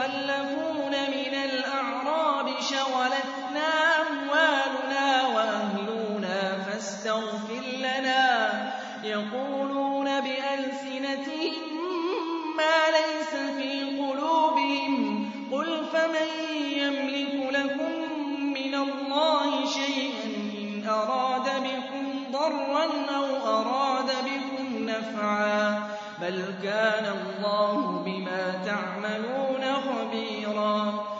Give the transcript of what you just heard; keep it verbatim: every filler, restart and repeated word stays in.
الْمُخَلَّفُونَ مِنَ الْأَعْرَابِ شَغَلَتْنَا أَمْوَالُنَا وَأَهْلُونَا فَاسْتَغْفِرْ لَنَا يَقُولُونَ بِأَلْسِنَتِهِم مَّا لَيْسَ فِي قُلُوبِهِمْ قُلْ فَمَن يَمْلِكُ لَكُم مِّنَ اللَّهِ شَيْئًا إِنْ أَرَادَ بِكُمْ ضَرًّا أَوْ أَرَادَ بِكُمْ نَفْعًا بَلْ كَانَ اللَّهُ بِمَا تَعْمَلُونَ خَبِيرًا